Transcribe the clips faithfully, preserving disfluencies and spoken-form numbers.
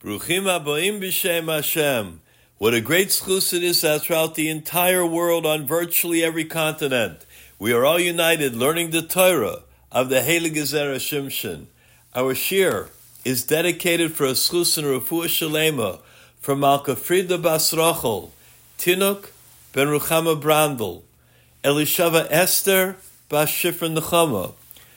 Bruchim haboim b'shem Hashem. What a great zchus it is that throughout the entire world, on virtually every continent, we are all united learning the Torah of the Heilige Zera Shimshon. Our shir is dedicated for a zchus and refuah shalema from Malka Frida Bas Rachel, Tinuk ben Ruchama Brandel, Elishava Esther Bas Shifra Nechama,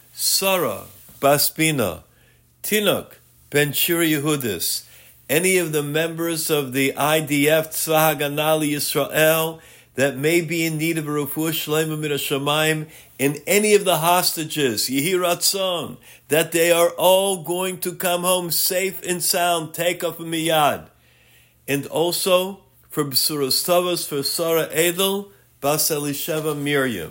Sarah Bas Bina, Tinuk ben Shira Yehudis, any of the members of the I D F Tzva Haganah Yisrael that may be in need of a refuah shlema min hashamayim, in any of the hostages, Yehi Ratzon, that they are all going to come home safe and sound, take up a miyad. And also for B'suras Tovos, for Sarah Edel, Bas Elisheva Miriam.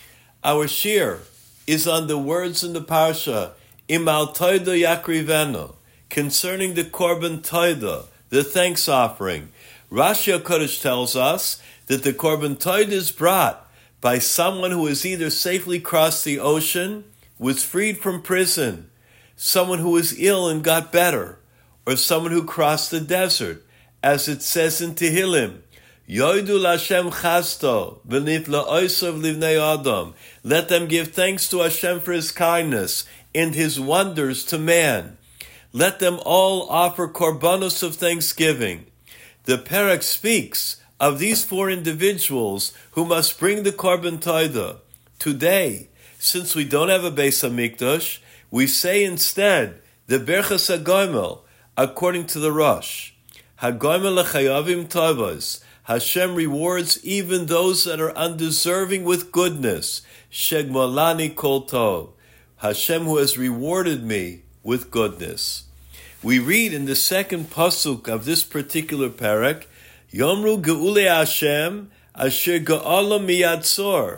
Our shir is on the words in the parsha, Imal Toida Yakrivenu, concerning the Korban Toida, the thanks offering. Rashi HaKodesh tells us that the Korban Toida is brought by someone who has either safely crossed the ocean, was freed from prison, someone who was ill and got better, or someone who crossed the desert, as it says in Tehillim, Yoidu Lashem Chasto, V'nifla Oisav Livnei Adam. Let them give thanks to Hashem for His kindness and His wonders to man. Let them all offer korbanos of thanksgiving. The Perek speaks of these four individuals who must bring the Korban Toida. Today, since we don't have a Beis HaMikdash, we say instead the Berchas HaGoimel, according to the Rosh. HaGoimel L'chayavim Tovos. Hashem rewards even those that are undeserving with goodness. Shegmalani Kol Tov. Hashem who has rewarded me with goodness. We read in the second pasuk of this particular parak, Yomru Geule Hashem Asher Ge'ala Miyatzor.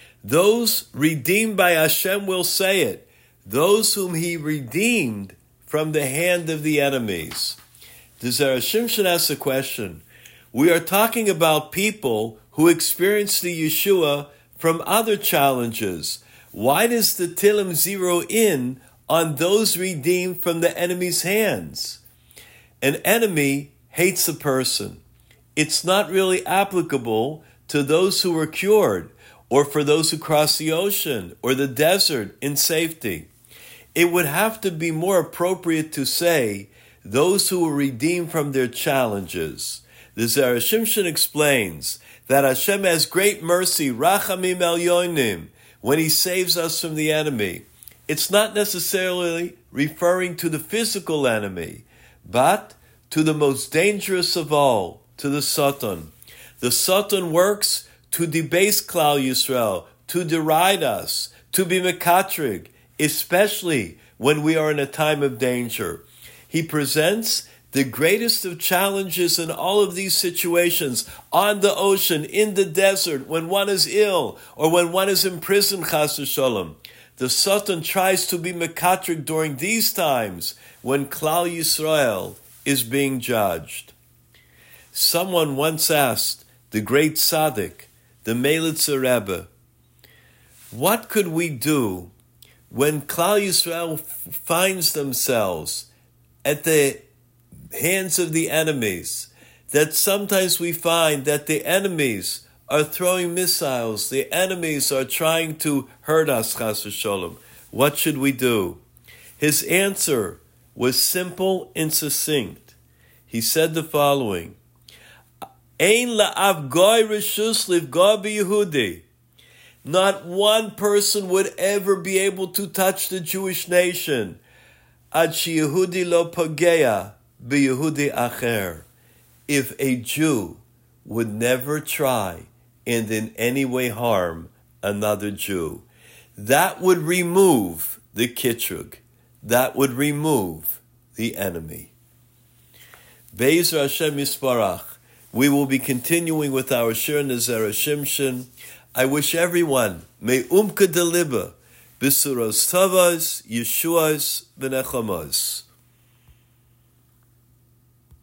Those redeemed by Hashem will say it, those whom He redeemed from the hand of the enemies. The Zera Shimshon asks a question. We are talking about people who experienced the Yeshua from other challenges. Why does the Tillim zero in on those redeemed from the enemy's hands? An enemy hates a person. It's not really applicable to those who were cured, or for those who crossed the ocean or the desert in safety. It would have to be more appropriate to say those who were redeemed from their challenges. The Zera Shimshon explains that Hashem has great mercy, Rachamim Elyonim, when He saves us from the enemy. It's not necessarily referring to the physical enemy, but to the most dangerous of all, to the Satan. The Satan works to debase Klal Yisrael, to deride us, to be mekatrig, especially when we are in a time of danger. He presents the greatest of challenges in all of these situations, on the ocean, in the desert, when one is ill, or when one is in prison, chas v'sholom. The Satan tries to be mekatrik during these times when Klal Yisrael is being judged. Someone once asked the great tzaddik, the Melitzer Rebbe, what could we do when Klal Yisrael f- finds themselves at the hands of the enemies, that sometimes we find that the enemies are throwing missiles, the enemies are trying to hurt us, chas v'sholom. What should we do? His answer was simple and succinct. He said the following, Ein la'av goy reshus livga b'Yehudi. Not one person would ever be able to touch the Jewish nation. Ad sheYehudi lo pogea b'Yehudi acher. If a Jew would never try and in any way harm another Jew, that would remove the kitrug. That would remove the enemy. Be'ezer Hashem Yisparach. We will be continuing with our Shir Zera Shimshon. I wish everyone may umka deliba b'suros tavas, Yeshuas, v'nechamas.